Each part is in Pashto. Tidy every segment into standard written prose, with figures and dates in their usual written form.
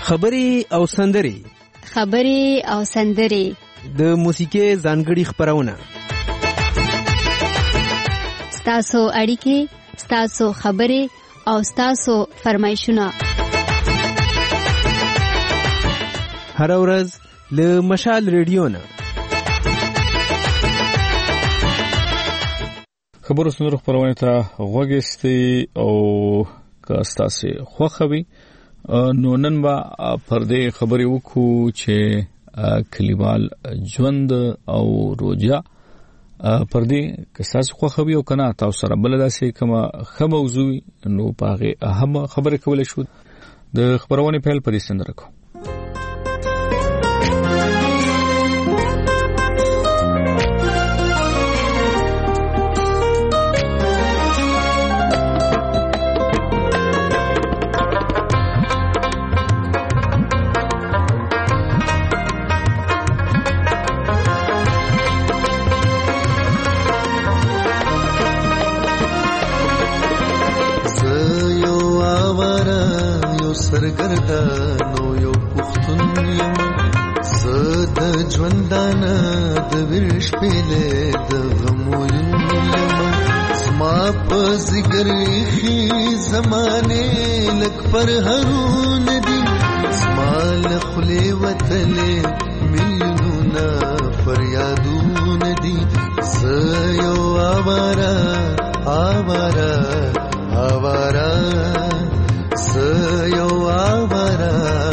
خبري او سندري د موسیقي ځانګړي خبرونه، ستاسو اړیکې، ستاسو خبرې او ستاسو فرمایشونه هر ورځ له مشال ریډیو نه. خبرو سندرو خبرونه ته غوږیستي او که ستاسو خوښوي نو نن با پردې خبرې وکړو چې کلیوال ژوند او روزه پردې که تاسو خوښوي او کنه تاسو سره بل داسې کومه موضوع نو پاغه اهم خبره کولای شو د خبرونه په پدې سندره کو. سرګردانو یو پښتون یم زه د ژوندانه د ورش پیلې د غمو یم زما په زګر خي زمانه لک پر هرون دي زما له خلې وتلې میلیونه فریادون دي زه یو آوارا سيو آوارا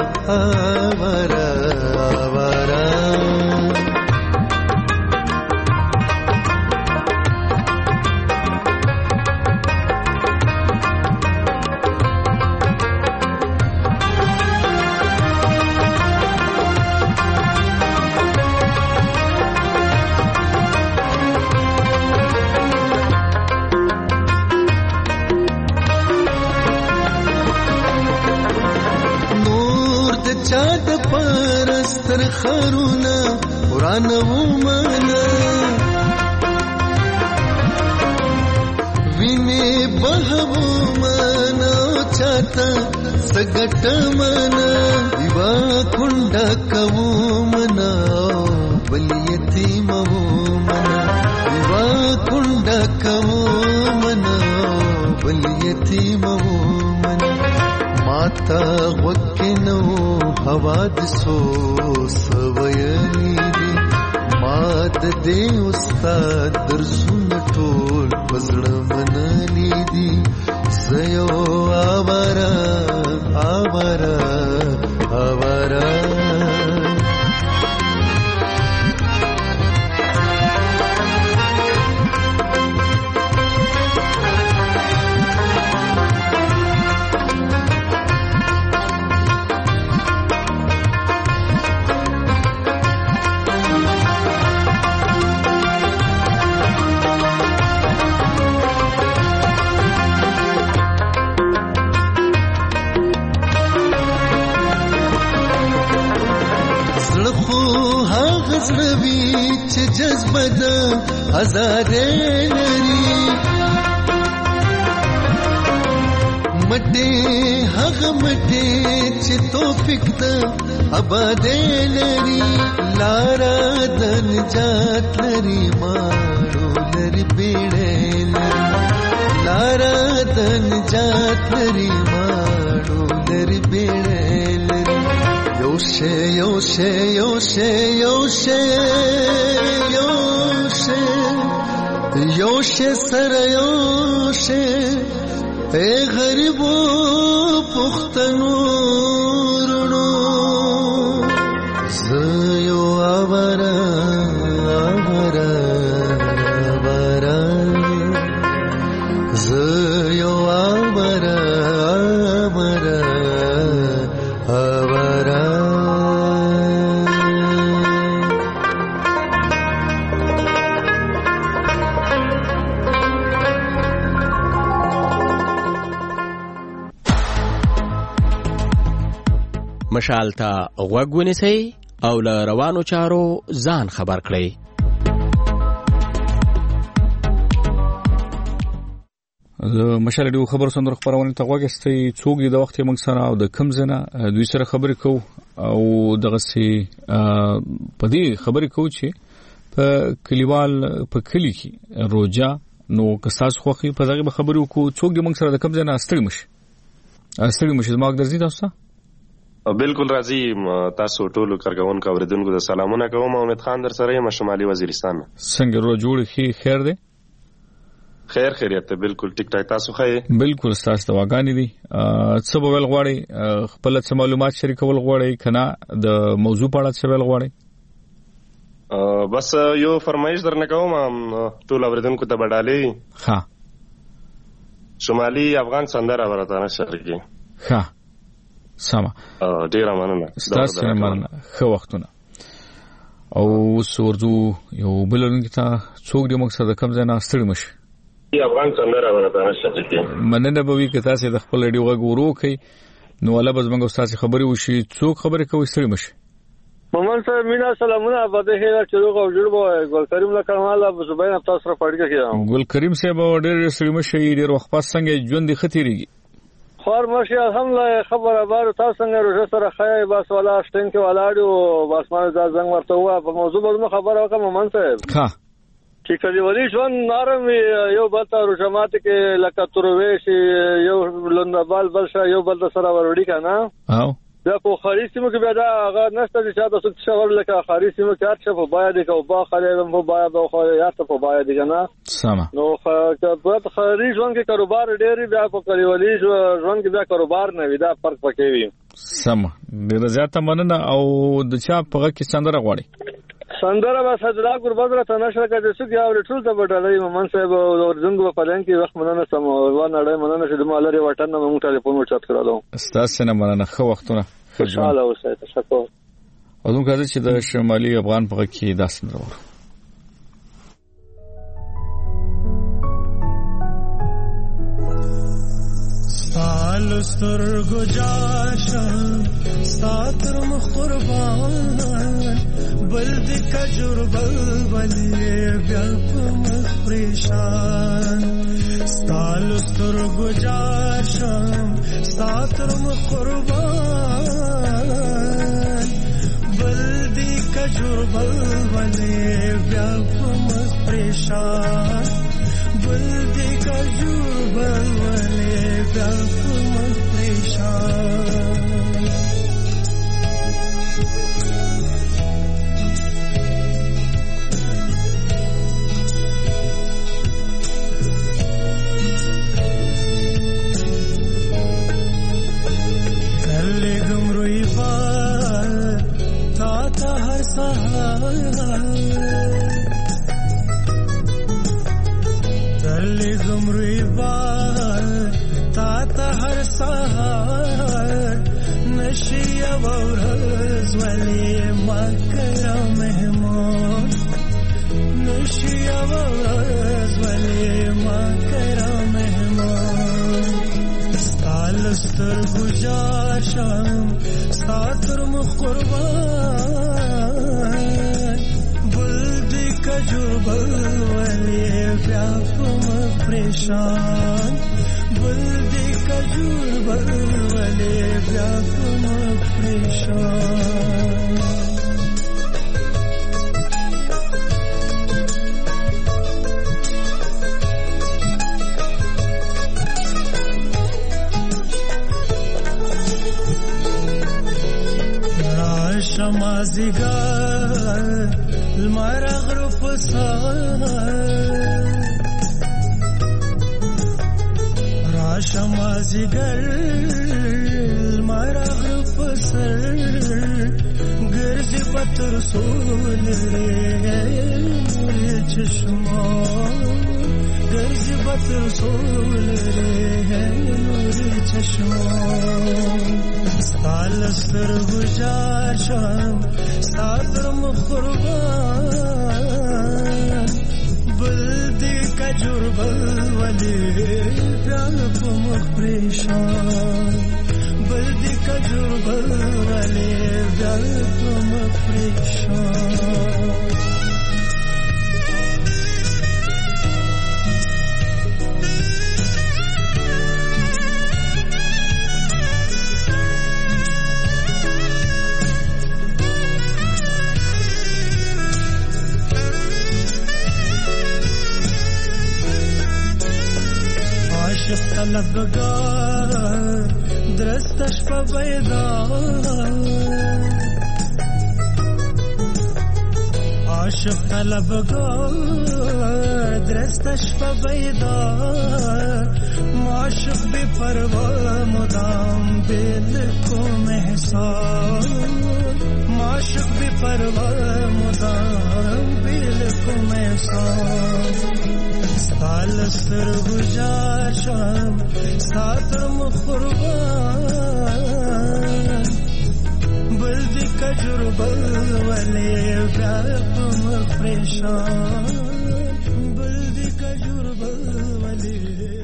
خرونا قرآن ومانا وینه بهو مانا چاته سګټ مانا دیوا کونډه کوو منا بل یتیم وو منا دیوا کونډه کوو منا بل یتیم وو منا ماتا وکنو حوادثو سویلی دی مات دی استاد درسون ټول پزړه منلی دی زيو آوارا آزادې لري مټې هغه مټې چې توفیق ته آبادې لري لارا د نجات لري ماړو لري بیړې لري لارا د نجات لري ماړو لري بیړې لري یوشه سره یوشه اے غریبو پښتنو رونو زيو آوارا زيو آوارا مشال ته غوږ ونیسئ او له روانو چارو ځان خبر کړئ. مشال ډیو خبر سندره خبرونه ته غوښتي څوک د وخت موږ سره او د کم زنه دوی سره خبرې کوو او دغه سي په دې خبرې کوو چې په کلیوال په کلی کې روجا نو کساس خوخي په دغه خبرې کوو څوک د موږ سره د کم زنه استړي مش ما درځي تاسو بالکل راځي تاسو ټول کارګون اوریدونکو د سلامونه کوم امید خان در سره یم شمالي وزیرستان څنګه رو جوړ خیر دی خیر خیریت ته بالکل ټیک ټاک تاسو خیر بالکل تاسو دواګانی دي څه بول غواړي خپل څه معلومات شریکول غواړي کنه د موضوع په اړه څه ویل غواړي بس یو فرمایش درنه کوم ټول اوریدونکو ته بدالي ها شمالي افغان سندره ورته نشر کی ها سما ډیر مننه تاسو مننه خو وختونه او سورزو یو بلونکو ته څوک د مقصد کم ځای نه استړي مش افغان سندره ورته نشر کی مننه به وی که تاسو د خپل ډیو غورو کوي نو ولا بس موږ تاسو خبري وشي څوک خبري کوي استړي مش محمد صاحب مینا سلامونه بده هیله چلو او جوړ ګل کریم له کمال ابو زبیر تاسو سره پړګه کیږم ګل کریم صاحب ډېر استړي مش ډېر وخت پس څنګه ژوند خطرېږي خور ماشي الحمدلله خبره بار تاسو څنګه روزه سره خای بس ولا شتن کې ولاړو بس ما دا زنګ ورته وا په موضوع باندې خبره وکم محمد صاحب ها چې کله ولې ژوند نارم یو بل ته روجمات کې لکه تروي شي یو لندبال بل شي یو بل سره ورډی کنه او دا په خاريسمو کې بیا دا هغه نشته چې تاسو څه ور لکه خاريسمو کې هر څه په باید کې او با خلې په باید او خو یا ته په باید کنه سم نو په خاري ژوند کې کاروبار ډېری بیا په کلیوالي ژوند کې بیا کاروبار نه وي دا فرق پکې وي سم ډېر زیاته مننه او د چا په کې سندره غواړي سندره به سجدا قربت را تنشر کړي چې یا ټول ته بدلې محمد صاحب ورزنګ په پلان کې وخت مننه سم و نه اړه مننه چې د مالري وټن نه موږ ټلیفون ورچات کړو استاد نه مننه خو وختونه خوشاله اوسئ تشکر اذن کړه چې د شمالي افغان په کې داس نه ورو سالستر گجاشم ساتر مخربان بلد کجر بلبلی بیاپم پریشان سالستر گجاشم ساتر مخربان بلد کجر بلبلی بیاپم پریشان بلد کجر بلبلی بیاپم پریشان تلگم روی بال تا هر سهار تلگم روی بال تا هر سهار نشی ورز ولی مکرم مهمان نشی ورز ولی مکرم مهمان ستالستر گجاشم ستاتر مقربان بلدی کجور بلولی بیافم پریشان بلدی کجور بلولی بیافم پریشان شمازیگر المرغ رو پسر را شمازیگر المرغ رو پسر گرزی بطر سول ری چشمان گرزی بطر سول ری چشمان سالستر گجاشم ساتر مخربان بلدی کجور بلولی بیان پمخ پریشان بلدی کجور بلولی بیان پمخ پریشان درست شپه بیدار عاشق طلبگار درست شپه بیدار معاشق بی پروا مدام دل کو محسان معاشق بی پروا مدام دل کو محسان ستال سر گجاشم ساتر مخربان بلدی کجربه ولی بیارم پریشان بلدی کجربه ولی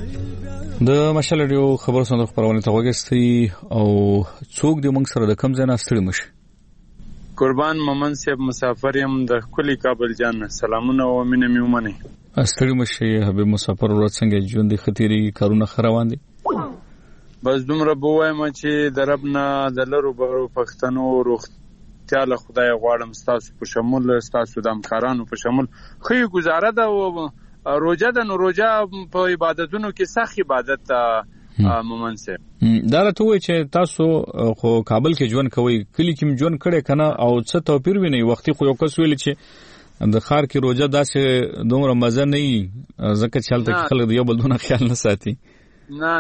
د مشال رادیو خبر صندوق خبرونه ته وګورئ او څوک دې موږ سره د کم ځای نه ستړي مشي. قربان مومن صاحب مسافر يم د کلی کابل جان سلامونه او مینه مې ومنه. ستړي مشي حبیب مسافر ورځ څنګه ژوند خطرې کارونه خروان دي. بس دومره بوایم چې دربنا د لرو برو پښتنو روغتیا له خدای غواړم ستاسو په شمول ستاسو د همکارانو په شمول خو گزاره ده او روزه ده نو روزه په عبادتونو کې سخت عبادت مومن صاحب دا راته وای چې تاسو خو کابل کې ژوند کوي کلی کې ژوند کړي کنه او څه توپیر ویني وختي خو یو کس ویل چې د خار کې روزه داسې دومره مزه نه وي ځکه چې حالت خلک یو بل دونه خیال نه ساتي. نه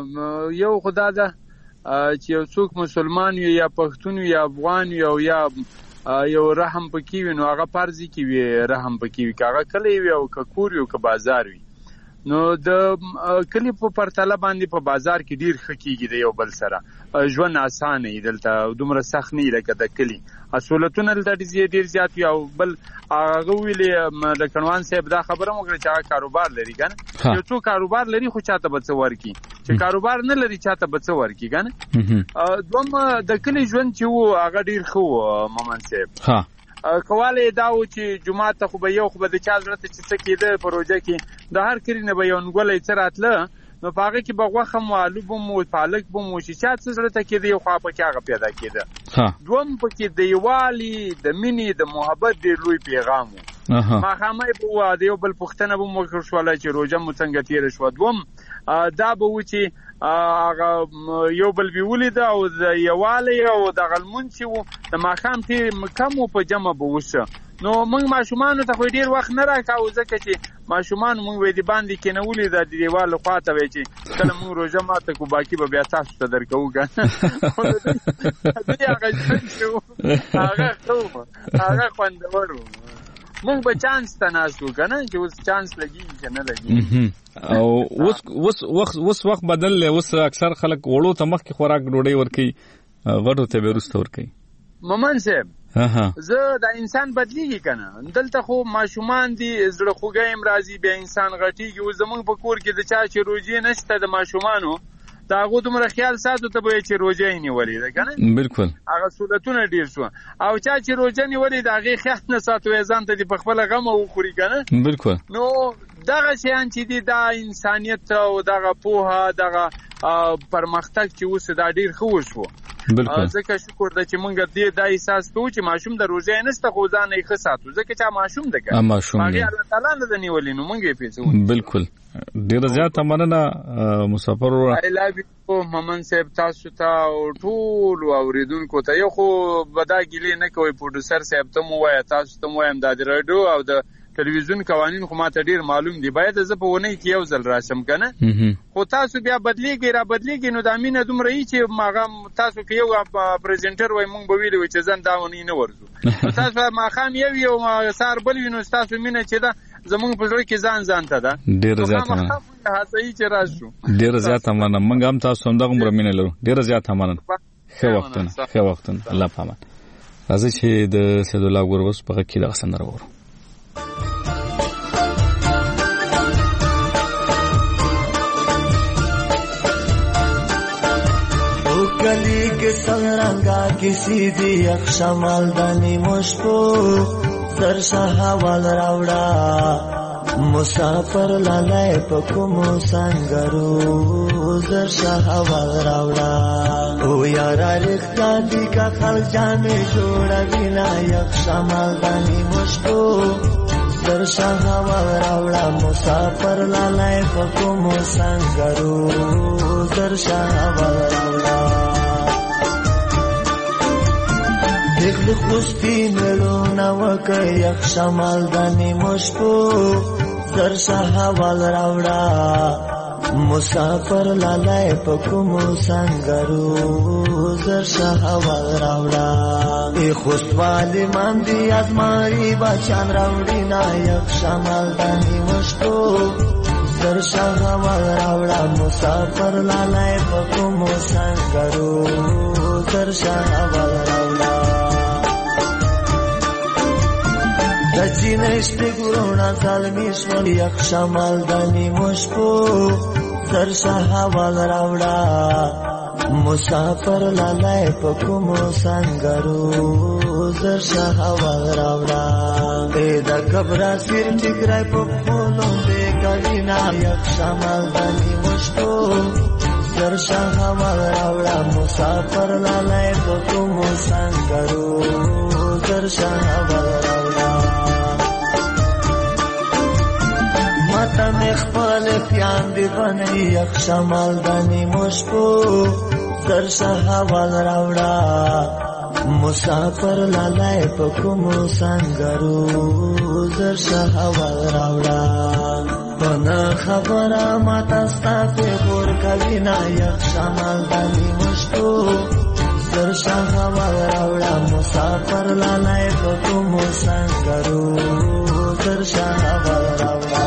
یو خدا ده چې یو څوک مسلمان وي یا پښتون وي یا افغان وي او یا یو رحم پکې وي نو هغه فرض کی وي رحم پکې وي هغه کلی وي او کور وي او بازار وي نو د کلی په پرتله باندې په بازار کې ډیر خکېږي د یو بل سره ژوند اسانه دی دلته دومره سخت نه لکه د کلی اصولتونه دلته ډیر زیات وي او بل هغه ویلې د کنوان صاحب دا خبره مو کړې چې هغه کاروبار لري کنه یو څو کاروبار لري خو چاته به څه ورکی چې کاروبار نه لري چاته به څه ورکی کنه دوم د کلی ژوند چې وو هغه ډیر خو مومن صاحب کواله دا و چې جمعه ته خو به یو خو به د چا ضرورت چې څه کېده پروژه کې د هر کلی نه به یو نګولې چراتله نو پاګه کې بغوخه معلوم مو پالک بو مو چې چا څه ضرورت کېده یو خو په کې هغه پیدا کېده دوم پکې د یوالي د مینې د محبت د لوی پیغام ما خامې بو د یو بل پښتنه بو مو شواله چې روزه مو څنګه تیر شو دوم دا به و چې هغه یو بل ویولې دا او د یوالي او د غلمون چې و د ماخام ته کم په جمع بوسه نو موږ ماشومان ته خو ډیر وخت نه راکاو ځکه چې ماشومان موږ وې دی باندې کې نه ولې د دیوال خواته وې چې کله موږ روزه ماته کو باقی به بیا تاسو ته درکو ګان هغه خوندورو موږ به چانس تناسو کنه چې اوس چانس لګي چې نه لګي او اوس وخت بدل له اوس اکثر خلک وړو ته مخ کې خوراک ډوډۍ ورکي غټو ته بیرسته ورکي مومن صاحب زه د انسان بدلیږي کنه دلته خو ماشومان دي زړه خوګایم راځي به انسان غټيږي او زمونږ په کور کې د چا چې روزي نشته د ماشومانو دا غو دومره خیال ساتو ته به چې روزه یې نیولې ده کنه بالکل هغه صورتونه ډیر شو او چا چې روزه نیولې دا غي خیال نه ساتو ځان ته په خپل غم او خوري کنه بالکل نو دغه شیان چې دي دا انسانيت او دغه پوها دغه پرمختګ چې اوس دا ډیر خو شو ځکه شکر ده چې مونږ دې دا احساس کوو چې ماشوم د روزه نشته خو ځان یې خساتو ځکه چې ماشوم ده کنه هغه الله تعالی نه نیولې نو مونږ یې پیڅو بالکل ډیر زیات مننه مسافر I love you مومن صاحب تاسو ته ټول اوریدونکو ته یو خو بدا ګیلې نه کوي پروډوسر صاحب ته مو وای تاسو ته مو هم د رادیو او د ټلویزیون قوانین خو ماته ډیر معلوم دي باید زه په ونی کې یو ځل راشم کنه خو تاسو بیا بدلیږي نو د امینه دومره ای چې ماغه تاسو کې یو پریزنټر وای مونږ به ویلو چې ځان دا ونی نه ورزو تاسو ما خام یو سار بل وینو تاسو مینه چې دا زمونږ په ځای کې ځان ته دا ډیر زیات مننه هڅه چې راشو ډیر زیات مننه مونږ هم تاسو هم دغه مرمنه لرو ډیر زیات مننه ښه وختونه الله پامان راځي چې د سید الله ګوروس په کې دا سندره وره गली के संरंगा किसी भी अक्षमाल दानी मुश्को सरसा हवाल रावड़ा मुसाफर लालाय पको मुसंगरू सरसा हवाल रावड़ा ओ यारा रिख्ता दी का खल जाने जोड़ा बिना अक्षमाल दानी मुश्को زر شهوا راوړه مسافر لالای په کوم سنگرو زر شهوا راوړه دغه خوشتي ملو نو که یک شمال دني مشکو زر شهوا راوړه مسافر لالای په کوم سنگرو زر شهوا راوړه ای خوشوالی من دی از ماری بچان راوړي نا یک شمال دني مشکو زر شهوا راوړه مسافر لالای په کوم سنگرو زر شهوا راوړه دچینشتی گرونا سالمیشون یک شمال دنی مشکو زر شهوال راوڑا مسافر لالای پا کمو سنگرو زر شهوال راوڑا ایدا کبرا سیر ٹکرائی پا پولوں بے گوینا یک شمال دنی مشکو زر شهوال راوڑا مسافر لالای پا کمو سنگرو زر شهوال راوڑا ماتا مخفال خیان دی بنی یک شمال دنی مشکو زر شهوال راوڑا مسافر لالای پا کمو سنگرو زر شهوال راوڑا بنا خبرا ماتا ستافی بور کبینا یک شمال دنی مشکو زر شهوال راوڑا مسافر لالای پا کمو سنگرو زر شهوال راوڑا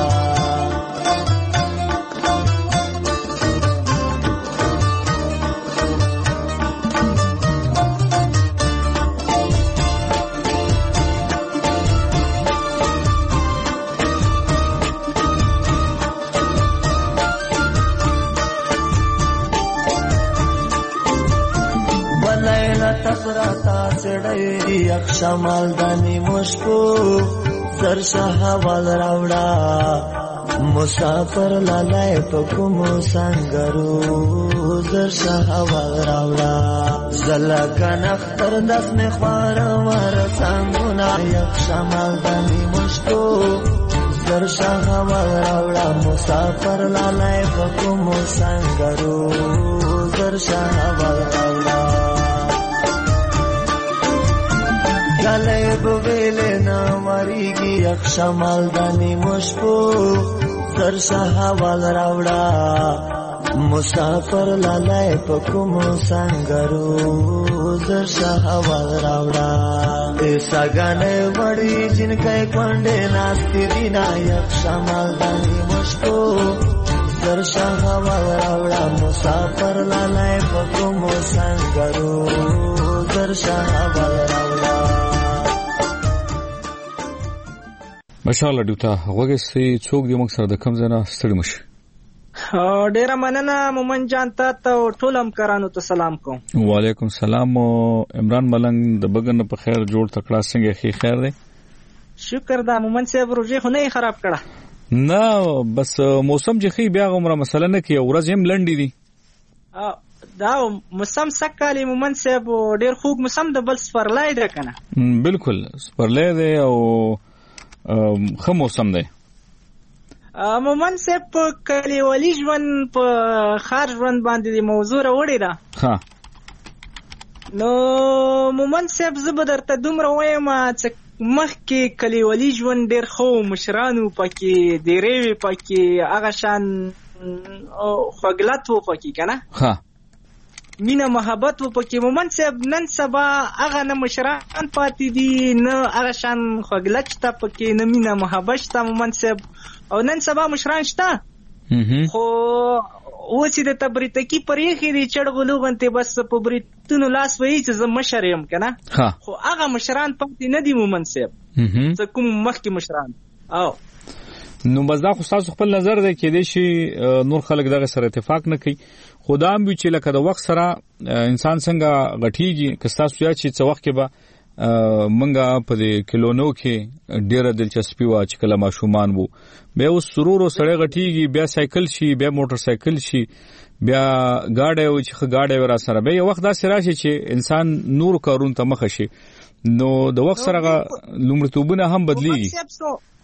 تفراتا چڑھئی یک شمال دنی مشکو زر شهوال راوڑا مسافر لالای پا کمو سنگرو زر شهوال راوڑا زلکن اختر دست میں خوارم ورسانگونا یک شمال دنی مشکو زر شهوال راوڑا مسافر لالای پا کمو سنگرو زر شهوال راوڑا گلے بویلے نا مریگی یک شمال دنی مشکو زر شهوال راوڑا مسافر لالای پا کمو سنگرو زر شهوال راوڑا ایسا گانے وڑی جن کے کنڈے ناستی دینا یک شمال دنی مشکو زر شهوال راوڑا مسافر لالای پا کمو سنگرو زر شهوال راوڑا مشاله ډیوټا وګستې څوک دی موږ سره د کم ځای نه ستړي مشي ډیره مننه مومن جان ته ټول همکارانو ته سلام کوم وعلیکم السلام عمران ملنګ د بګن په خیر جوړ تکړه څنګه خیر دی شکر دا مومن صاحب روزي خو نه خراب کړه نه بس موسم چې خي بیا غومره مسله نه کی ورځ هم لنډی دي دا موسم سکالی مومن صاحب ډیر خوږ موسم د بل سپرلای ده کنه بالکل سپرلای دی او خو موسم دی مومن صاحب په کلیوالي ژوند په خار ژوند باندې د موضوع راوړی ده ها نو مومن صاحب زه به درته دومره وایم چې مخکې کلیوالي ژوند ډېر ښه و مشرانو پکې ډېرې وې پکې هغه شان خوږلت و پکې که نه ها مینه محبت و پکې مومن صاحب نن سبا هغه نه مشران پاتې دي نه هغه شان خوږلت شته پکې نه مینه محبت شته مومن صاحب او نن سبا مشران شته خو اوس د تبریتکی پرېخې دي چړ غلوغنته بس په بریتونو لاس وایي چې زه مشر یم که نه خو هغه مشران پاتې نه دي مومن صاحب څه کوم مخکې مشران او نو بس دا خو تاسو خپل نظر دی کېدای شي نور خلک دغه سره اتفاق نه کوي خو دا هم وي چې لکه د وخت سره انسان څنګه غټیږي که ستاسو یا چې څه وخت کې به منګه په دې کلونو کې ډېره دلچسپي وه چې کله ماشومان وو بیا اوس سرور سړی غټیږي بیا سایکل شي بیا موټر سایکل شي بیا ګاډی و چې ښه ګاډی و را سره بیا یو وخت داسې راشي چې انسان نور کارونو ته مخه شي نو د وخت سره لومړیتوبونه هم بدلیږي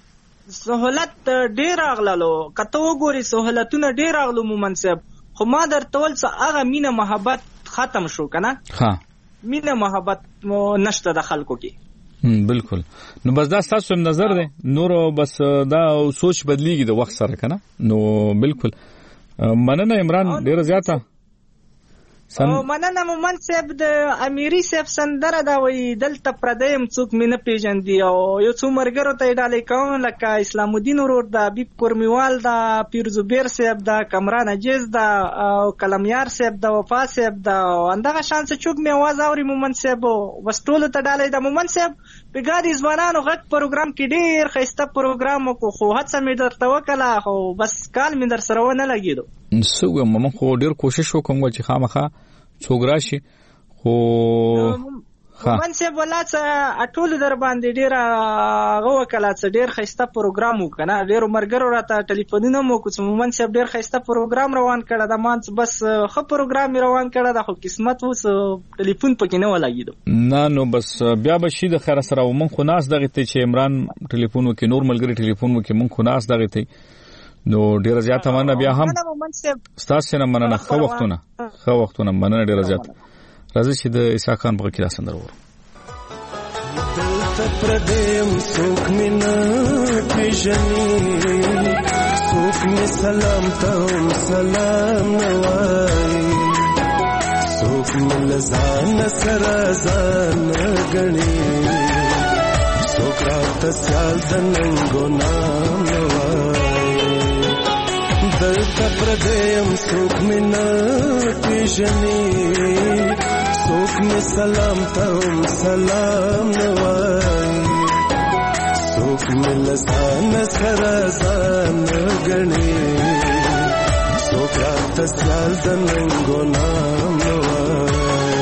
سہولت ډیر راغلو کته وګوري سہولتونه ډیر راغلو مومن صاحب خو ما درته ول څه هغه مینه محبت ختم شو کنه ها مینه محبت نشته د خلکو کې بالکل نو بس دا تاسو نظر دی نور بس دا سوچ بدلیږي د وخت سره کنه نو بالکل مننه عمران ډیر زیاته مننه مومن صاحب د امیری صاحب سندره دا وی دلته پردیم څوک مې نه پیژندي او یو څو مرګرو ته ډالې کوم لکه اسلام الدین ورور دا حبیب کورمیوال دا پیر زبیر صاحب دا کمران عجیز دا او کلمیار صاحب دا وفا صاحب دا اندغه شانس چوک مې आवाज اوري مومن صاحب بس ټول ته ډالې دا مومن صاحب پیګادي ځوانانو غټ پروګرام کې ډیر خسته پروګرام کو خو هڅه مې درته وکړه خو بس کال مې در سره ونه لګیدو سو مم خو ډیر کوشش وکم چې خامخا څوک راشي خو من سه ولا څه اټول در باندې ډیر غو کلا څه ډیر خسته پروګرام وکنه ډیر مرګرو راته ټلیفونونه مو کوم من سه ډیر خسته پروګرام روان کړه د مانس بس خو پروګرام روان کړه د خو قسمت وس ټلیفون پکې نه ولګیدو نه نو بس بیا به شي د خیر سره ومن خو ناس دغه ته چې عمران ټلیفون وکي نور ملګری ټلیفون وکي مون خو ناس دغه ته نو ډیر زیاته مننه بیا هم ستاسو نه مننه خو وختونه مننه ډیر زیات راځي چې د عیسی خان په کې سندره ورو دلته پردیم څوک مې نه پیژني څوک مې سلام ته سلام نه وایي څوک مې له ځان سره ځان ګڼي څوک راته سیال د ننګو نام نه وایي دلته پردیم څوک مې نه پیژني څوک مې سلام ته سلام نه وایي څوک مې له ځان سره ځان ګڼي څوک راته سیال د ننګو نام نه وایي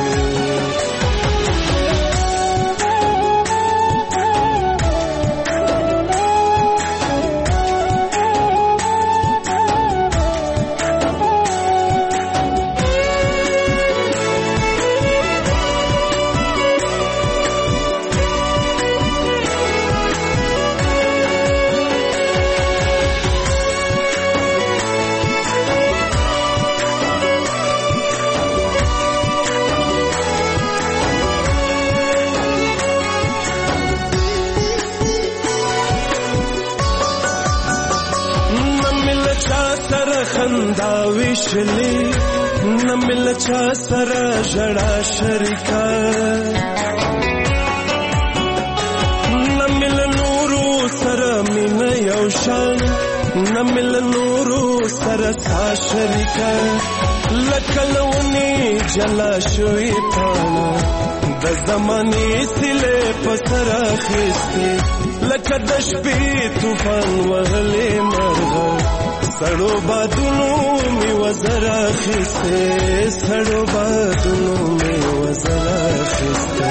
خندا وشلی نمل چا سره جړا شریکا نمل نورو سره مين یو شان نمل نورو سره سا شریکا لکلونی جلا شوی پانا د زمانه سله پسر خسته لکه د شپې طوفان وهلې مرغه سړو بادونو می وزرا خسته سړو بادونو می وزرا خسته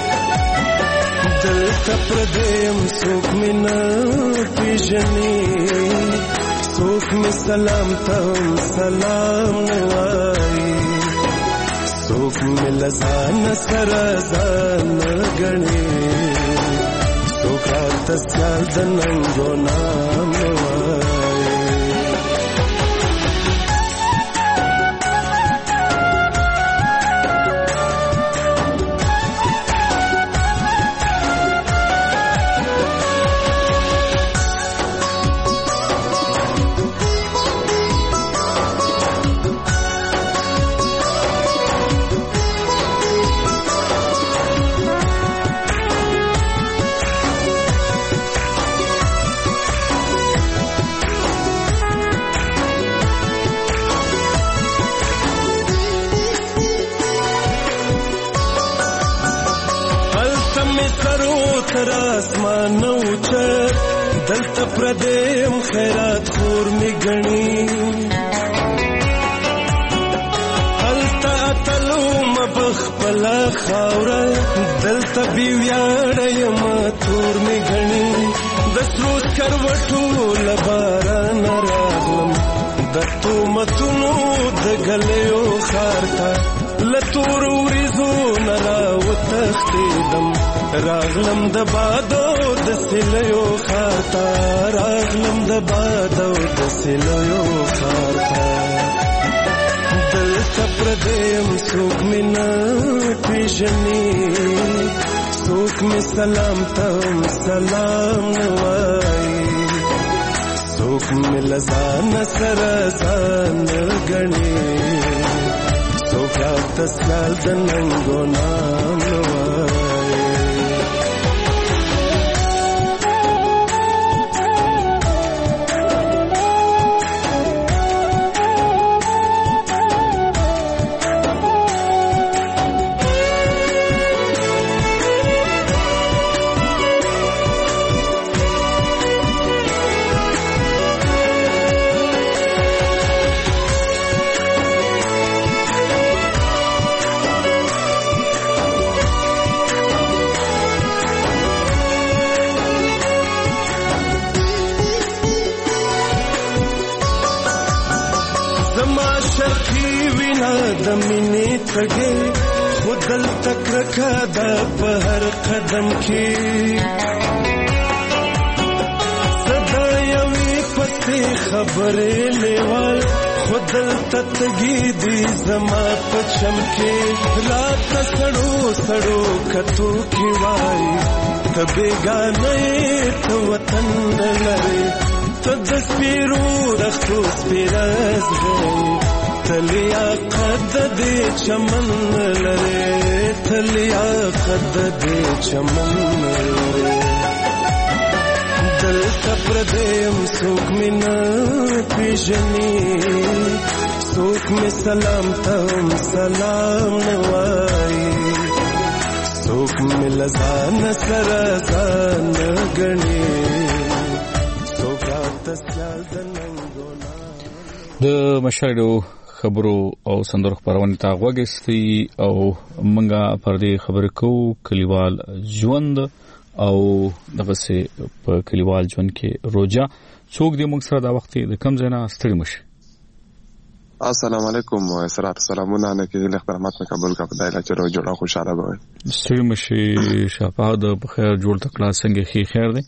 دلته پردیم څوک می نه پیژني څوک می سلام ته سلام نه وایي څوک می لزان سره ځان ګڼي څوک راته سیال د ننګو نام نه وایي اسمان اوچت دلته پردیم خیرات خور می گنی هلته اتلو مبخ پلا خاوره دلته بیویاړ یم تور می گنی د سروس کروټو لباران راغلم د تومتونو د غلیو خارتا لتور ورزو نرا وتختیدم راغلم د بادو د سلیو خاطا راغلم د بادو د سلیو خاطا دل سپردیم سوک منا پیژنی سوک می سلام تم سلام نوائی سوک می لزان سرزان گنی سوک رات تسلال دننگو نام نوائی دمینی تگے خودل تک رکھا دا پہر قدم کی صدا یوی پسی خبر لیوال خودل تتگی دی زما پچم کی رات سڑو سڑو کتو کی وائی تبیگانے تو وطن لرے تدس پیرو رختو سپیرز گئی تلیا قد دے چمن لرے تلیا قد دے چمن لرے دل سپر دیم سوک منا پیژنی سوک می سلام تم سلام نوائی سوک می لزان سرزان گنی سوک رات سیال دننگونا د مشاهدو خبرو او سندرو خبرونه ته غوږیستي او منګه پر دې خبرې کوو کلیوال ژوند او دغه سه په کلیوال ژوند کې روجا څوک دې موږ سره دا وخت د کم ځای نه ستړي مشي. السلام علیکم اسرار سلامونه نه کې له خدمت نه قبول کا پدایله چې رو جوړه خوشاله وي ستړي مشي شفاعت په خیر جوړ تکلا څنګه خیر دی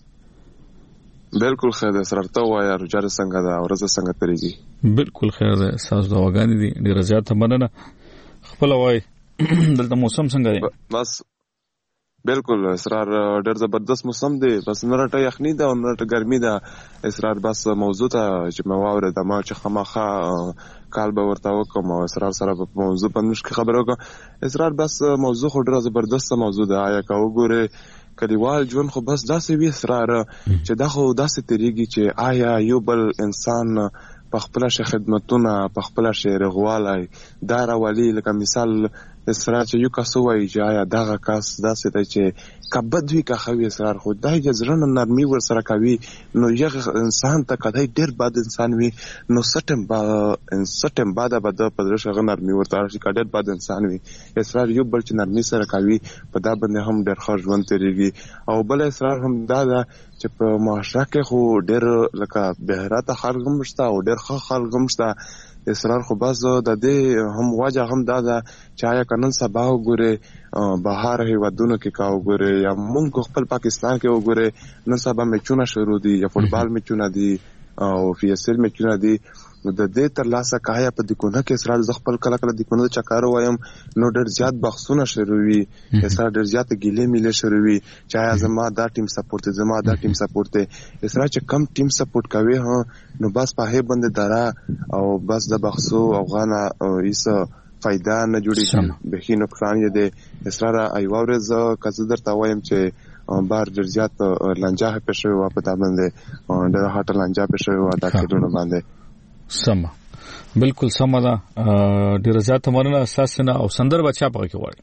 بالکل خیر ده سره ته وای روجا څنګه ده او ورځ څنګه تریږي بالکل خیر ده تاسو دا وګانی دي ډیر زیات مننه خپل وای دلته موسم څنګه دی بس بالکل اسرار ډیر زبردست موسم دی بس نرټه یخنی ده او نرټه ګرمي ده اسرار بس موضوع ته چې مواوره د ما چې خامخا کال به ورته وکم او اسرار سره په موضوع په مشکل خبرو کوم اسرار بس موضوع خو ډیر زبردست موضوع ده آیا کا وګوره کلیوال ژوند خو بس داسې وی اسرار چې دا خو داسې تریږي چې آیا یو بل انسان په خپل خدمتونه په خپل رغوالای دا راولي لکه مثال اسرار چې یو کس وایي چې آیا دغه کس داسې دی چې کبد وی که خوي اسرار خو دای جزرن نرمي ور سره کوي نو یو انسان ته کدی ډیر بد انسان وي نو سټم بعد په درشه نرمي ورته شي کډر بد انسان وي اسرار یو بل چې نرمي سره کوي په دا باندې هم ډیر ښه ژوند تیریږي او بل اسرار هم دا چې په معاشره کې خو ډیر لکه بهرات خلک هم شته او ډیر ښه خلک هم شته اسرار خو بس د دې هم واجه هم دا چې آیا کنن سبا وګوره بهر هیوادونو کې کا وګوره یا موږ خپل پاکستان کې وګوره نن سبا میچونه شروع دي یا فوتبال میچونه دي او فیصل میچونه دي د دې تر لاسه کایا په دکونه کې اسرار ز خپل کله کله دکونه چکارو وایم نو ډېر زیات بحثونه شروع وي اسرار ډېر زیات ګیلې میلې شروع وي چې زما دا ټیم سپورټ زما دا ټیم سپورټ اسرار چې کم ټیم سپورټ کوي ها نو بس په هي باندې درا او بس د بحثو او غانا ایسه فائدہ نه جوړیږي به هي نقصان یې ده اسرار ایوورز کزه درته وایم چې بار ډېر زیات لنجا پېښوي و په تا باندې ډېر هاټ لنجا پېښوي و دا کېدونه باندې سما بالکل سما دا ډیر زیات مننه اساسنه او سندر بچا پکې وړي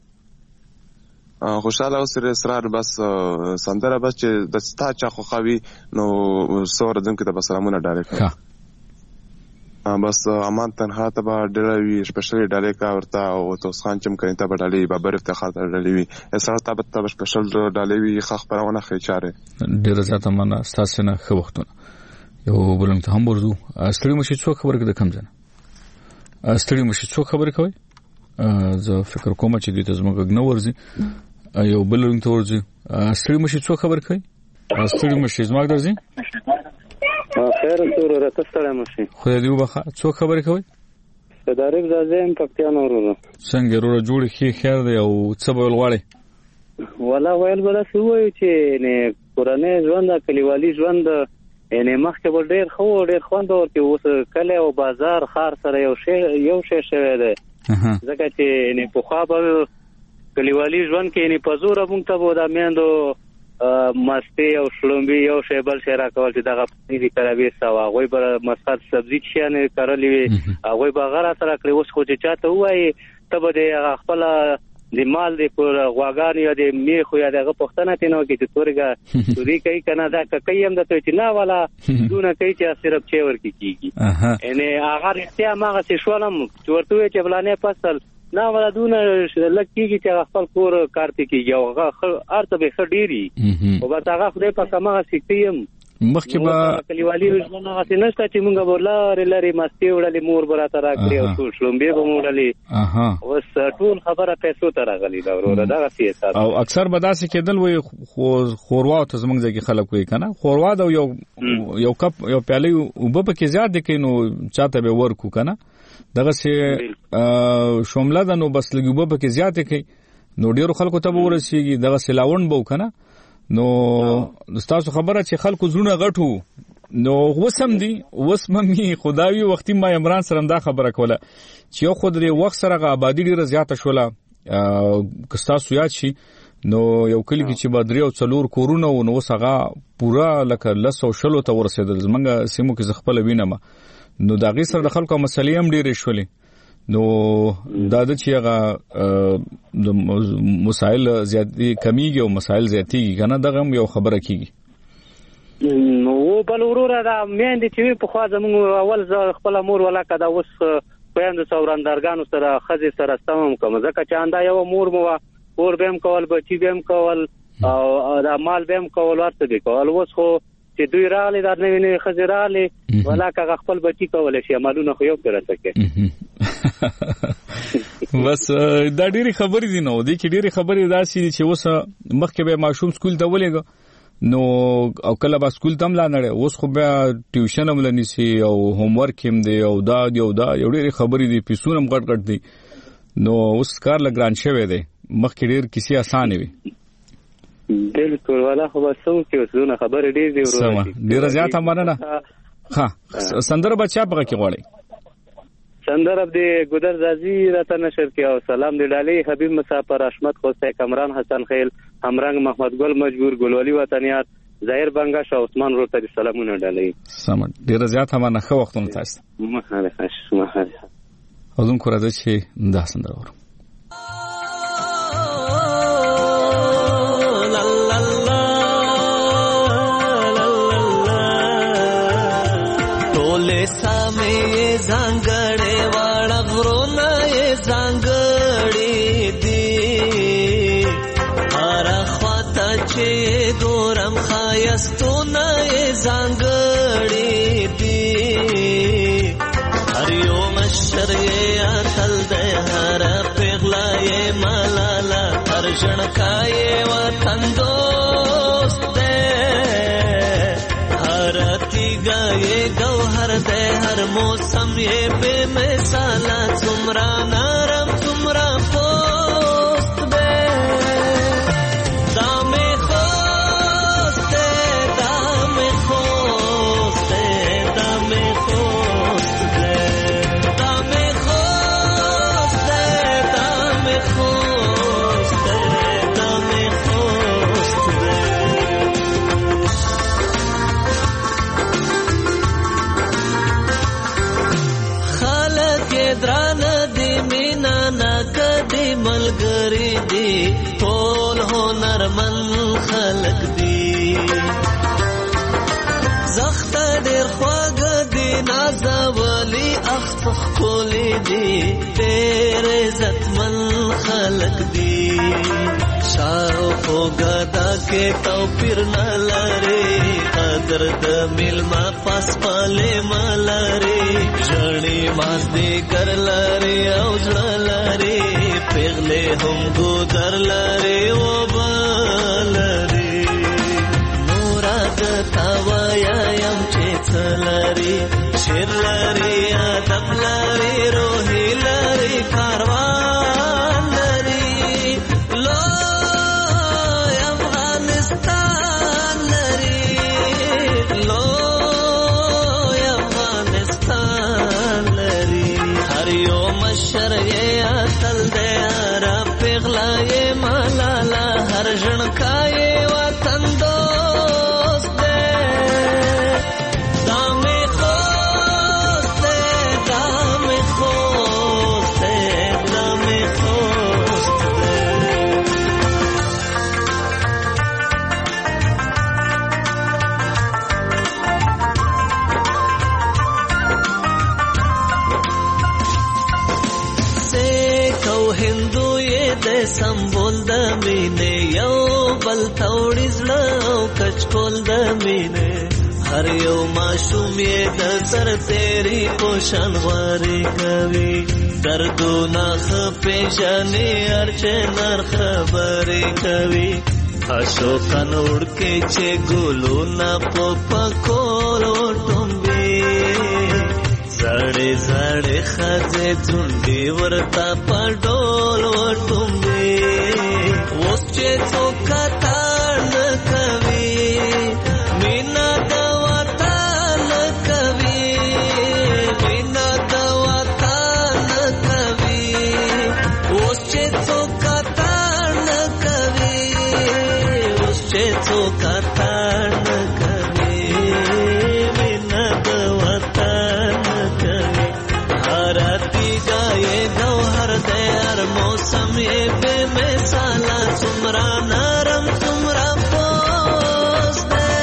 خوشاله اوسره اسرار بس سندره بس چې د ستا چا خو خوي نو سور دونکو ته سلامونه ډایرکټ بس امان تنها ته به ډېروي سپیشل ډالې کا ورته او توس خان چم کین ته به ډالې بابر افتخار ته ډالې وي اسرار ته به سپیشل ډالې وي خخ پرونه خېچاره ډیر زیات مننه اساسنه خو وختونه یو بلنګ ته هم ورزو ستړي مشي څو خبره کې د کم ځنه ستړي مشي څو خبره کوي زه فکر کوم چې دې ته زموږ غنو ورزي یو بل رنګ ته ورځي ستړي مشي څو خبر کوي ستړي مشي زما درځي خیر سره راته ستړي مشي خو دې وبخه څو خبر کوي صدارب زازم پکتیان ورو څنګه ورو جوړ خیر دی او څه بول غواړي ولا ویل بل څه وایي چې نه قرانه ژوند کلیوالي ژوند نه مخکې ور ډیر خو ډیر خوند ورته اوس کله او بازار خار سره یو شی شوی دی ځکه چې نه په خوا به کلیوالي ژوند کې نه پزور مونږ ته ودا میندو مستی او شلومبي یو شی بل شی راکول چې دغه دې کراوي سوا غوي بر مسقط سبزی چې نه کارلې غوي بغیر سره کړی اوس خو چې چاته وایي ته به خپل د مال د پر غواګان یا د میخو یا دغه پښتنه تینو کې چې تورګه دوی کوي کنه دا کوي هم د ته چې نه والا دونه کوي چې صرف چې ورکی کیږي یعنی هغه رښتیا ماغه چې شولم چې ورته چې بلانه فصل نه ولا دونه لکېږي چې خپل کور کارته کیږي او هغه ارته به خډيري او به هغه خدای په کمه سکتیم مخکې به کلیوالي ژوند هغه نشته چې موږ ورلاره لري مستی وړلې مور براته راکړي او ټول شلومبي به موړلې اوس ټول خبره پیسو ته راغلي دا وروره دا سیاست او اکثر به داسې کېدل وي خوروا ته زمونږ ځکه خلک وي کنه خوروا دا یو کپ یو پیاله وب په کې زیات دي کینو چاته به ورکو کنه دغه سي شومله د نو بس لګي وب په کې زیات کوي نو ډیرو خلکو ته ورسیږي دغه سلاون بو کنه نو تاسو خبره چې خلکو زړونه غټو نو وسم دي وسممي خدایي وختي ما عمران سره دا خبره کوله چې یو خود لري وخت سره آبادی ډیره زیاته شوله کستا سویات شي نو یو کلی کې چې بدري او څلور کورونه و نو سغه پورا لکه لسو شلو ته ورسېدل زمونږ سیمو کې خپل وینم نو دا غي سره د خلکو مسلې هم ډیره شولې نو دا د چې هغه د مسائل زیاتې کمیږي او مسائل زیاتېږي کنه دغه هم یو خبره کیږي نو بل وروره دا مېندې چې په خوا زموږ اول خپل امور ولا کدا اوس پېند څوراندارګانو سره خزي سره سمم کوم ځکه چې انده یو مور مو اور بهم کول بچي بهم کول او دا مال بهم کول ورته دی کول اوس خو چې دوی راغلي دا نه خزي راغلي ولا کا خپل بچي کول شي مالونه خو یو ترته کې بس دا ډېری خبرې دي نو دي چې ډېری خبرې داسې چې اوس مخکې به ماشوم سکول ته ولېګو نو او کله با سکول تم لا نړ اوس خو بیا ټیوشن هم لنیسي او هوم ورک هم دی او دا یو ډېری خبرې دي پیسونه هم غټ دي نو اوس کار لګران شوی دی مخکې ډېر کیسې اسانه وي بالکل ولا خو بسو کې اوسونه خبرې ډېر دی ورو ډېر زیاته مننه ها سندره بچا په کې غواړي سندرب دی ګودر زازي راته نشر کې او سلام دی ډالۍ حبیب مسافر اشمت خوسته کمران حسن خیل همرنګ محمد ګل مجبور ګلولي وطنيات ظاهر بنگاش او عثمان ورته سلامونه ډالۍ سم ډیر زیات هم نه خو وختونه تاسو مخه اذن کو راځي چې دا سندره ورو زنګړې واړه غرونه یې زنګړې دي هر خواته چې ګورم ښایستونه یې زنګړې دي هر یو مشر یې اتل دی هر پیغله یې ملاله هر ژړکا یې وطن دوست دی هر تیګه یې ګوهر دی هر موسم یې بے مثاله څومره نرم څومره پوست دی دا مې خوست دی دا مې خوست دی دا مې خوست دی دا مې خوست دی دا مې خوست دی دا مې خوست دی درانه دی مینا نکدی ملګری دی ټول هنرمن خلق دی زخت ډیر خواږه دی نازولی اخت کولی دی ډیر عزتمن خلق دی شاو خو ګدا کې توپیر نه لري درد ملما پاس پاله ملاري ژړې مازدې ګر لاري او زړه لاري پیغلې هم ګودر لاري و بلاري نورا د تاوایا يم چې څلاري شیر لاري ادب لاري روحي لاري کاروان لاري لوی افغانستان لاري لوی افغانستان لاري هر یو مشر یې اتل دی را پیغلا یې ملالا هر ژړکا یې وطن دوست دی دامې خوست دی دامې خوست دی دامې خوست دی سیک او هندو یې د سمبول د مینې یو بل توړي زړه او کچکول د مینې هر یو ماشوم یې د سر تیری پوشان غواري کوي دردونه ښه پېژني هر چې نر خبرې کوي اشوکان وړکې چې ګلونه په پکول وټومبي زړې زړې ښځې ځونډې ورته په ډول وټومبي اوس چې څوک کتار نه کوي مینا د وطن کوي مینا د وطن کوي اوس چې څوک کتار نه کوي اوس چې څوک کتار نه کوي مینا د وطن کوي هر تیګه یې ګوهر دی هر موسم یې بې مثاله څومره نرم څومره پوست دی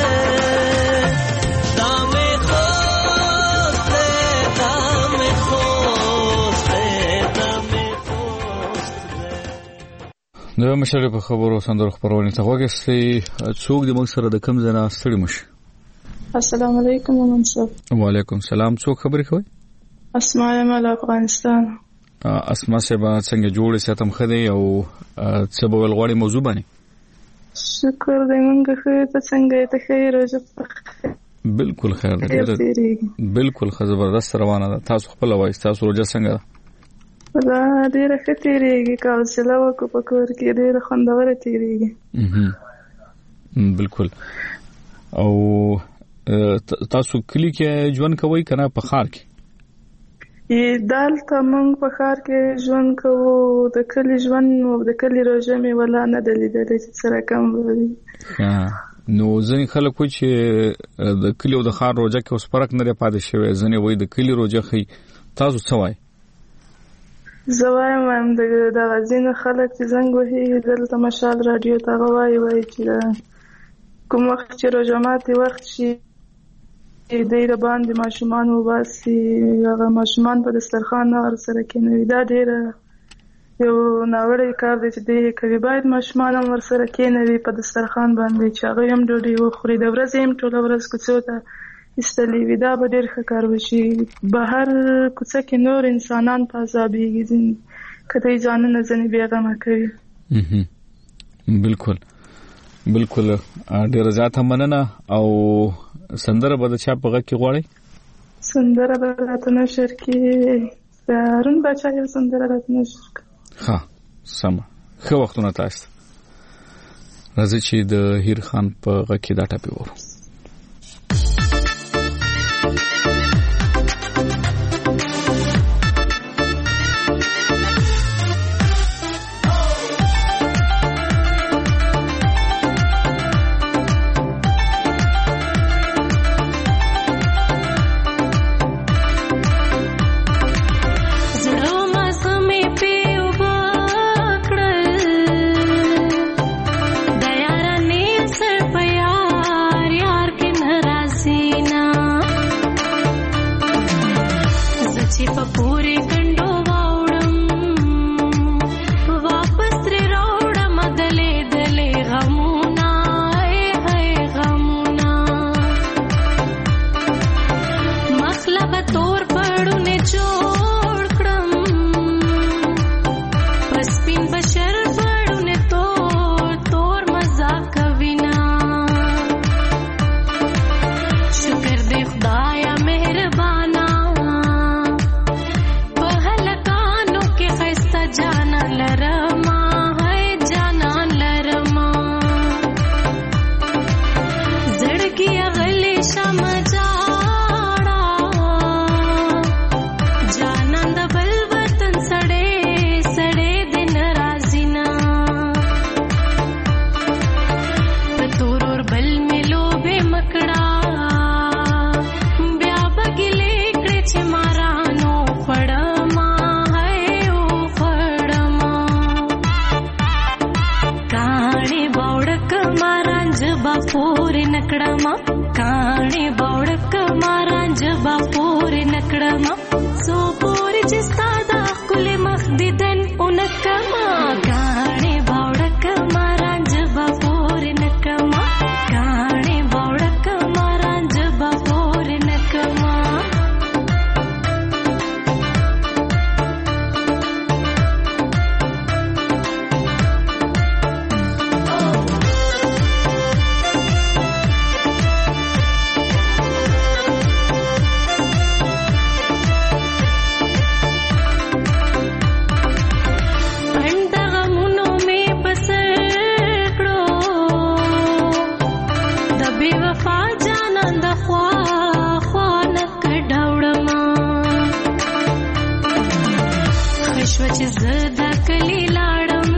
دامې خوست دی دامې خوست دی دامې خوست دی د مشر په خبرو سندرو خبرونه ته وګورئ څوک د موږ سره د کم ځای نه ستړي مشه. السلام علیکم منصب. وعلیکم السلام. څوک خبرې کوي؟ اسماء مال افغانستان. اسماء سبا څنګه جوړې ساتم خدي او څه به ولغړی موضوع باندې؟ شکر دې مونږ خو ته څنګه ته خیر او بالکل خیر ده. بالکل زبردست روانه ده. تاسو خپل وایي تاسو روزه څنګه ده؟ دا ډیره ښه تیریږي کاوسله وکړو په کور کې ډیره خوندوره تیریږي. بالکل. او تاسو کلی کې ژوند کوئ کنه په ښار کې؟ دلته موږ په ښار کې ژوند کوو. د کلي ژوند او د کلي روژه مې ولا نه ده لیدلې چې څه رقم به وي. نو ځینې خلک وایي چې د کلي او د ښار روژه کې اوس فرق نه دی پاتې شوی. ځینې وایي د کلي روژه ښي. تاسو څه وایي؟ زه وایم دغه ځینې خلک چې زنګ وهي دلته مشال راډیو ته هغه وایي چې کوم وخت چې روژه ماتي وخت شي دوی د باندې ماشومان وباسي هغه ماشومان په دسترخوان نه ورسره کېنوي. دا ډېره یو ناوړی کار دی چې دوی کوي. باید ماشومان هم ورسره کېنوي په دسترخوان باندې چې هغوی هم ډوډۍ وخوري. د ورځې هم ټوله ورځ کوڅو ته ایستلي وي. دا به ډېر ښه کار وشي. بهر کوڅه کې نور انسانان په عذابېږي ځینې که دوی ځانونه ځینې بېغمه کوي. بالکل بالکل. ډېره زیاته مننه. او سندره به د چا په غږ کې غواړئ؟ سندره به راته نشر کې د هارون باچا یو سندره راته نشر کړه. ښه سمه. ښه وختونه تاسو ته. راځئ چې د هیر خان په غږ کې دا ټاپې وورو. दयारा ने सर प्यार بشر پړونه تور مزاق کوینا شکر دې خدایا مهربانا په هلکانو کې خسته جانا لرما ہے جانا لرما زړګي غلې شم جاړه جانا د بل وطن سړې سړې دن رازینا په تور اور بل ملو به مکړه بیا بګلې کړې چې مارانو خړما ہے او خړما کاڼي بوړک مارانج باپور نکړما کاڼي بوړک مارانج باپور نکړما سو پور جستا دا خپل مخ دیدن اونکما کاڼي بوړک مارانج باپور نکړما کاڼي بوړک مارانج باپور نکړما پندغمونو می بسر کړو د بی وفا جانان د خوا نک ډوړما خشوه چې زدا کلی لاړم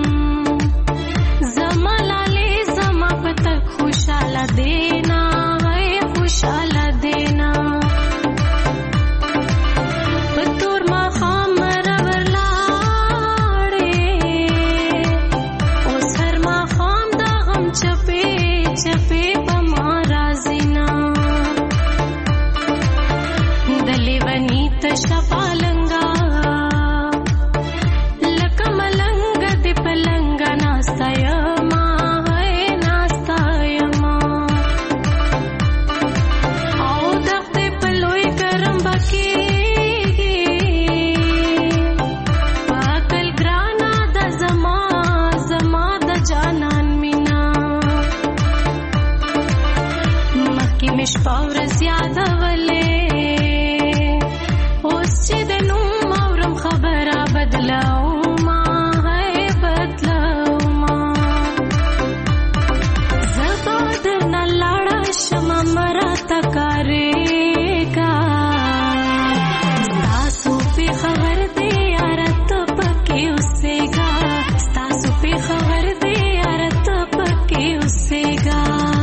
زما لاله زما پته خوشاله دینا ہے خوشاله دینا پتور ما خامر ورلاړې اوس هر ما خام دا غم چپې چپې په ما رازینا دلی ونی تشپالنګا لکه ملنګ دی پلنګ ناستایما ہے ناستایما او دغه په لوی کرم بکیږي پاکل ګرانا د زما د جانان مینا مخکې مش پاور زیاده ولې اوس چې د نوم اورم خبره بدلاو ما ہے بدلاو ما زبا درنا لاړه شم مراته کارېګا ستاسو په خبر دی یار ته پکې اوسېګا ستاسو په خبر دی یار ته پکې اوسېګا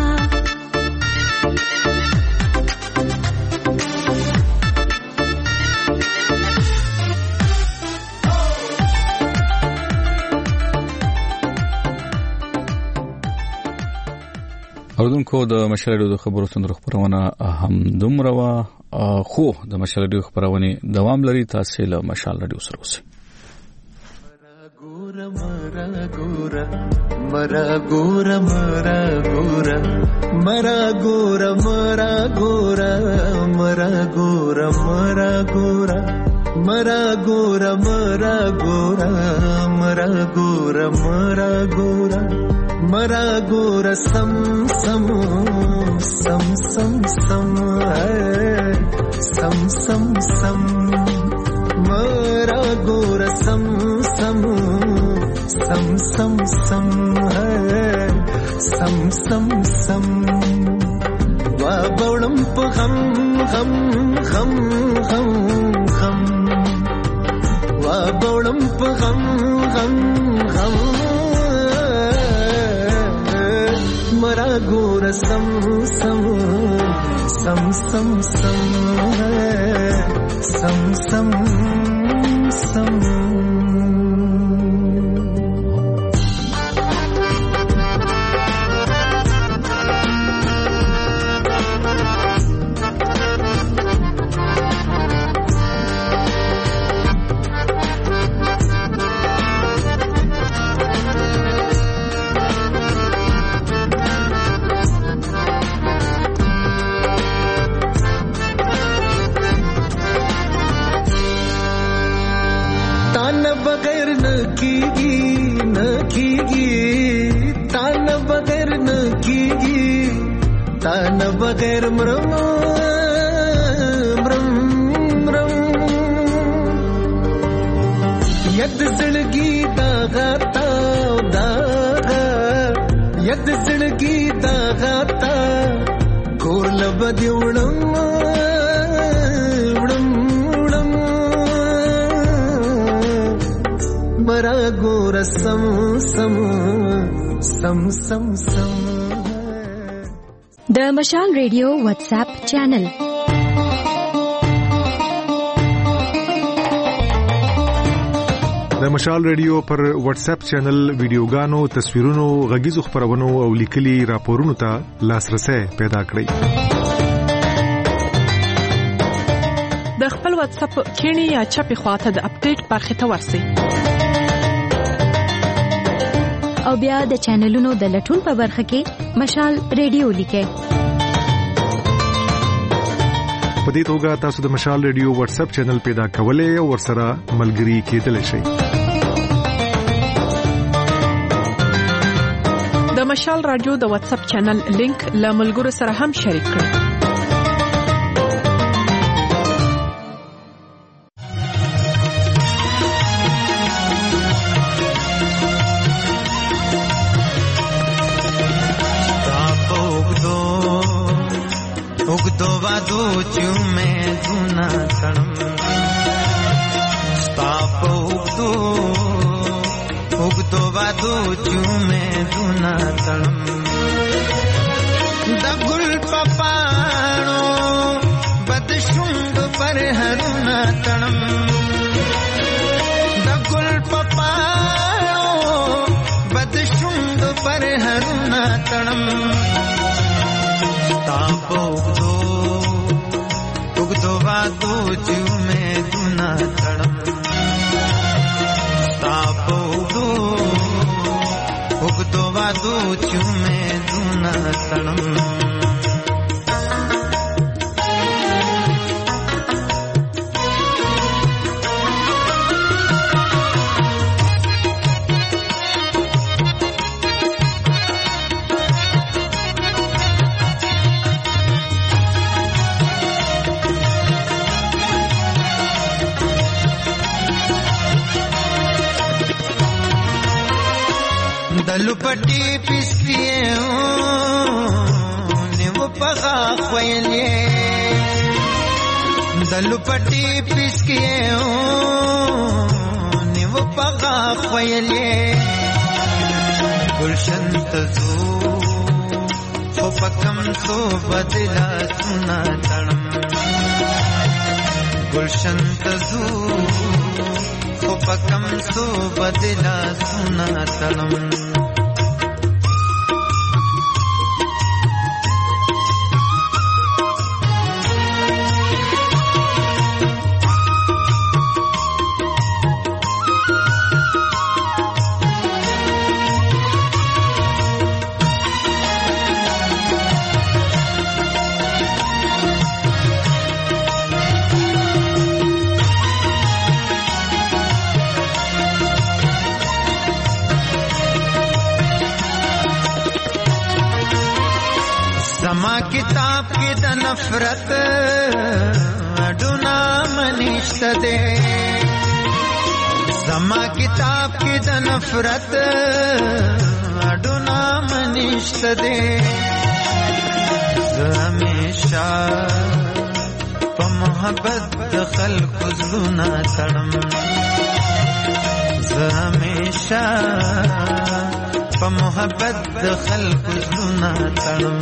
اوردونکو د مشال رادیو د خبرو څنګه خبرونه هم دومره وا خو د مشال رادیو خبرونه دوام لري تاسو له مشال رادیو سره اوسئ مرا ګورا مرا ګورا مرا ګورا مرا ګورا مرا ګورا مرا ګورا مرا ګورا مرا ګورا مرا ګورا مرا ګورا مرا ګورا مرا ګورا سم سم سم سم سم سم سم سم مرا ګورا سم سم سم سم سم سم سم سم وا بولم په غم غم غم غم غم وا بولم په غم غم غم مرا ګور سم سم سم سم سم سم سم سم بغیر مرم مرم مرم ید زړګي داغتا داغا ید زړګي داغتا کور لبدي وړم وړم وړم مرا ګور سم سم سم سم سم. د مشال ریډیو واتس اپ چینل د مشال ریډیو پر واتس اپ چینل ویډیوګانو، تصویرونو، غږیزو خبرونو او لیکلي راپورونو ته لاسرسي پیدا کړئ. د خپل واتس اپ کینی یا چپی خواته د اپډیټ برخه ته ورسئ او بیا د چینلونو د لټون په برخه کې مشال ریډیو لیکئ. په دې توګه تاسو د مشال ریډیو واتس اپ چینل پیدا کولای او ورسره ملګري کېدلی شئ. د مشال رادیو د واتس اپ چینل لینک له ملګرو سره هم شریک کړئ. دلپټي پسکیو نیو پغا خویلې دلپټي پسکیو نیو پغا خویلې گلشن تزو خو پکم تو بدلا سنا تړم گلشن تزو خو پکم تو بدلا سنا تړم किताब की द नफरत अडुना मनिष्ठ दे समा किताब की द नफरत अडुना मनिष्ठ दे हमेशा प मोहब्बत खल्क जुना तड़म हमेशा प मोहब्बत खल्क जुना तड़म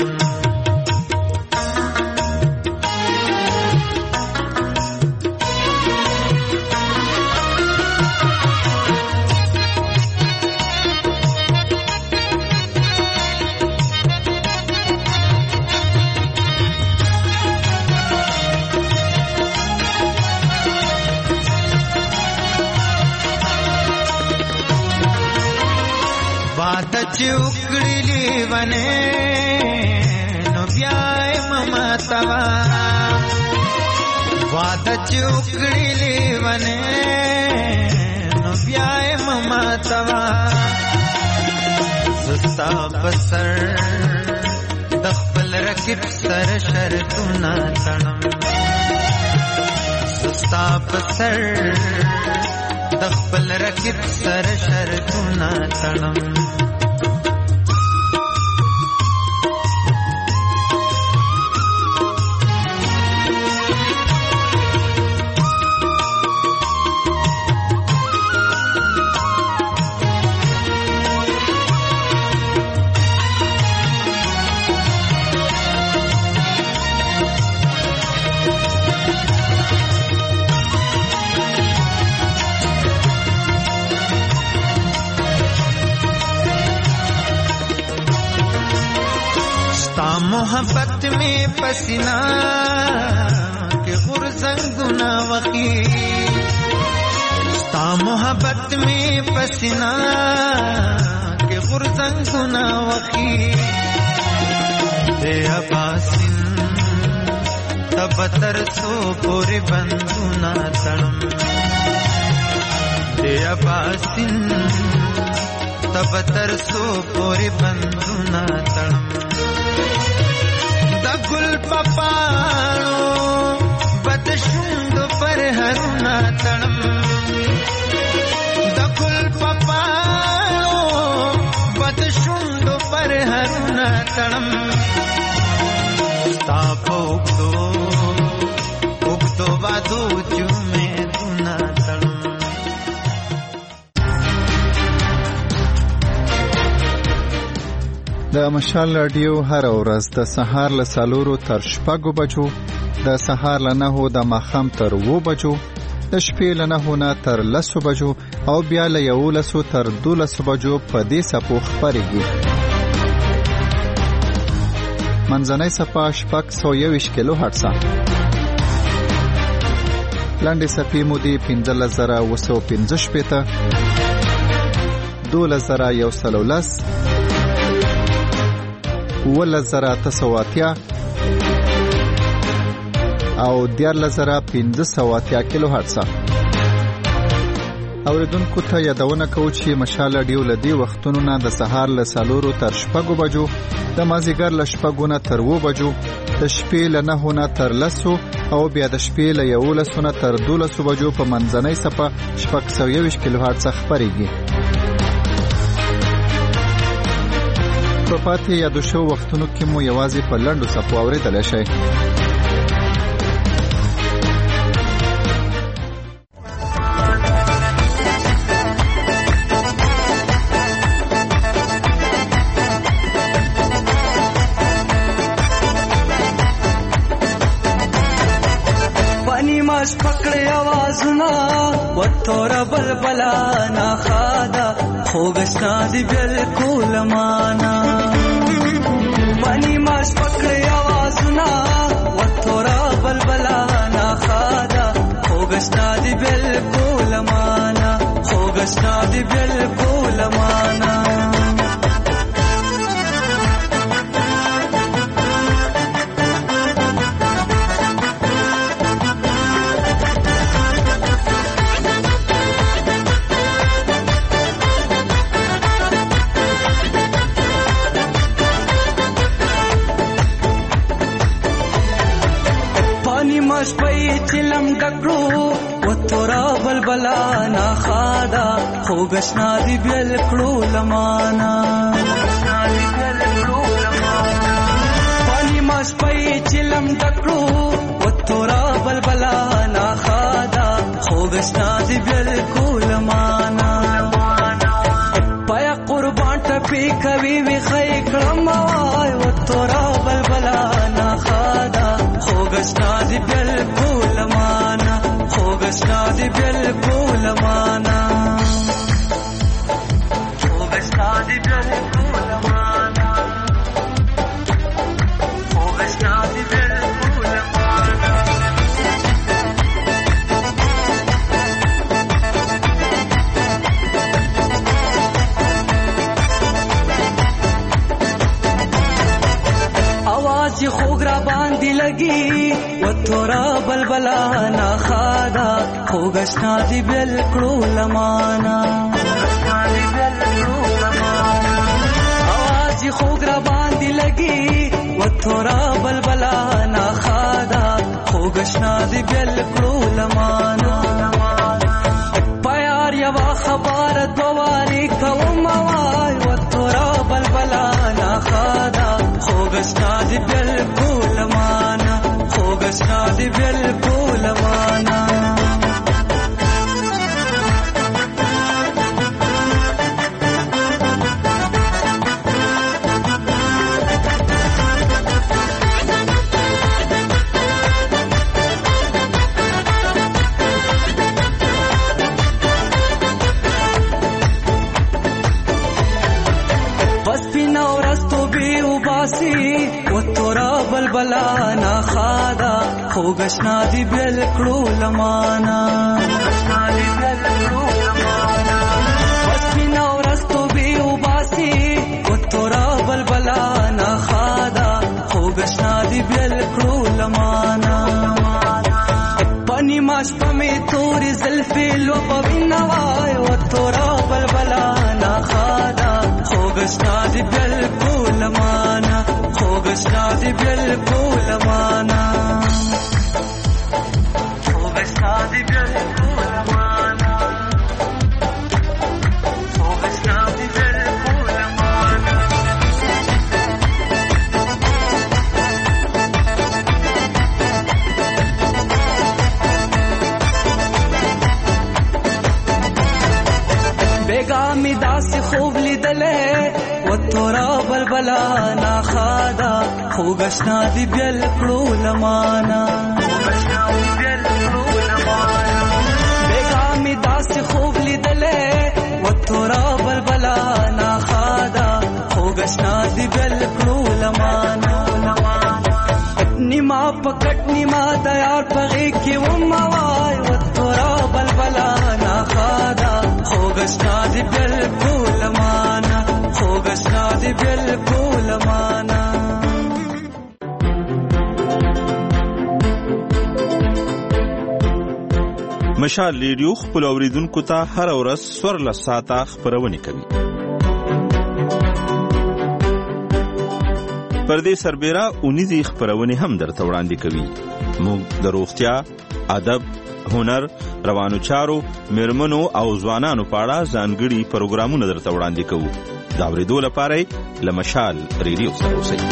चुकड़ी बने नो ब्याय ममतवा वाद चुकड़ी बने नो ब्याय ममतवा सुस्ता बसर दखल रख رقیب سر شرطونه تړم ستا په سر د خپل رقیب سر شرطونه تړم मोहब्बत में पसीना के गुरजंग गुना वकी ता मोहब्बत में पसीना के गुरजंग गुना वकी दे अबासिन तब तरसो पूरे बंदुना तड़म दे अबासिन तब तरसो पूरे बंदुना तड़म गुल पपाणो बदशुंड पर हरुना तड़म दगुल पपाणो बदशुंड पर हरुना तड़म तापो उगतो वादो जुमे दुना तड़म د مشال رادیو هر ورځ د سهار له 4 تر 6 بجو د سهار له 9 د ماخام تر 2 بجو د شپې له 9 نه تر 10 بجو او بیا له 11 تر 12 بجو په دې سپو خبرېږي منځنۍ صفه 621 کیلو هرتز لاندې صفې مودې 15115 12110 11980 او 14580 کیلو هرتز اوریدونکو ته یادونه کوم چې مشال رادیو لدی وختونو نه د سهار له 4 تر 6 بجو د مازیګر له 6 نه تر 2 بجو د شپې له 9 نه تر 10 او بیا د شپې له 11 نه تر 12 بجو په منځنۍ صفه 621 کیلو هرتز خبرېږي په پاتې یادو شو وختونو کې مو یوازې په لنډو صفو اورېدلی شئ ماش پکڑے آوازنا و تورا بلبلا نا خادا خوگشنا دی بالکل مانا پانی ماش پکڑے آوازنا و تورا بلبلا نا خادا خوگشنا دی بالکل مانا خوگشنا دی بالکل مانا ماش پئی چلم ډکړو و تورا بلبلا نا خادا خوگشنا دی بالکلو لمانا پانی ماش پئی چلم ډکړو و تورا بلبلا نا خادا خوگشنا دی بالکلو لمانا پیا قربان ټپی کوي وی خی کړم وای و تورا بلبلا نا خادا خوگشنا دی بالکل مانا خوگشنا دی بالکل مانا خوگشنا دی بالکل مانا خوگشنا دی بالکل مانا आवाज خوگ را باندې لګي و تورا بلبلا نا خادا خوگشنا دی بالکلو لمانا आवाज خوگ را باندې لګي و تورا خوګشنا دی بل کړو لمانه پیار یوا خبر دواري کوم وای و تورا بلبلا نا خادا خوګشنا دی بل کړو لمانه خوګشنا دی بل کړو لمانه بلبلا نا خادا خوګشنا دی بل کړو لمانا بس مینا ورستو بي وباسي وتورا بلبلا نا خادا خوګشنا دی بل کړو لمانا پني ماش پمي توري زلفي لو پوينا وای وتورا بلبلا نا خادا خوګشنا دی بل کړو لمانا خوګشنا دی بل کړو لمانا خوګشنا دی بل کړو لمانا خوګشنا دی بل کړو لمانا بیگا می داس خوب لیدلې و تورا بلبلا نا خادا خوګشنا دی بل کړو لمانا خوګشنا دی بل کړو لمانا بیگا می داس خوب لیدلې و تورا بلبلا نا خادا خوګشنا دی بل کړو لمانا نیما پکټ نیما تیار پغې کې و موای و تورا بلبلا نا خادا خوګشنا دی بل کړو لمانا خوګشنا دی بل کړو لمانا مشال ریډیو خپل اوریدونکو ته هر ورځ سور له ساعته خبرونه کوي. پردې سربېره اونیزي خبرونه هم درته وړاندې کوي. موږ د روغتیا، ادب، هنر، روانو چارو، میرمنو او ځوانانو په اړه ځانګړي پروګرامونه درته وړاندې کوو. دا اورېدو لپاره له مشال ریډیو سره اوسئ.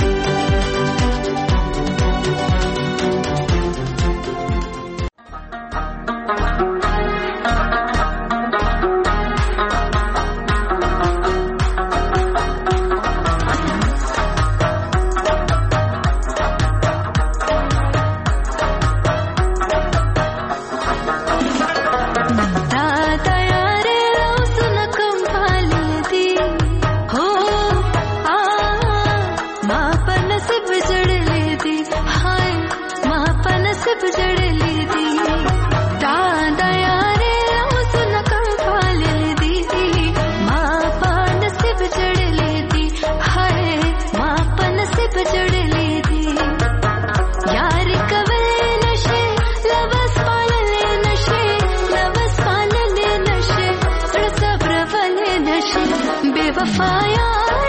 बेवफाया